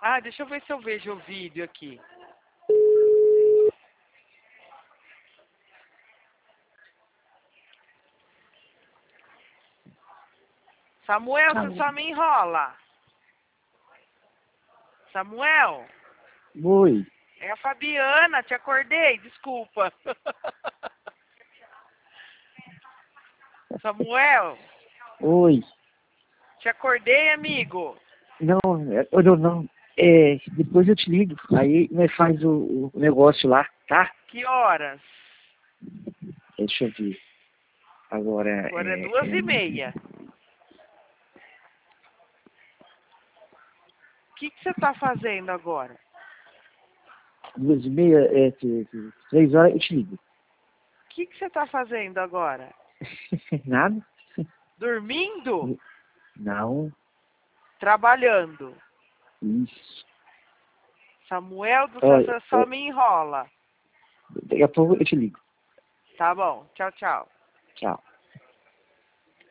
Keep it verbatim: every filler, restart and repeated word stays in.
Ah, deixa eu ver se eu vejo o vídeo aqui. Samuel, você só me enrola. Samuel, Oi. é a Fabiana, te acordei, desculpa. Samuel, Oi. te acordei, amigo. Não, é- eu não, não. É, depois eu te ligo. Aí nós faz o, o negócio lá, tá? Que horas? Deixa eu ver. Agora Agora é é, duas é e meia. O que que você tá fazendo agora? duas e meia, é, t- t- três horas eu te ligo. O que que você tá fazendo agora? Nada? Dormindo? Não. Trabalhando. Isso. Samuel do céu, Olha, você só é, me enrola. daqui a pouco eu te ligo. Tá bom, tchau, tchau. Tchau.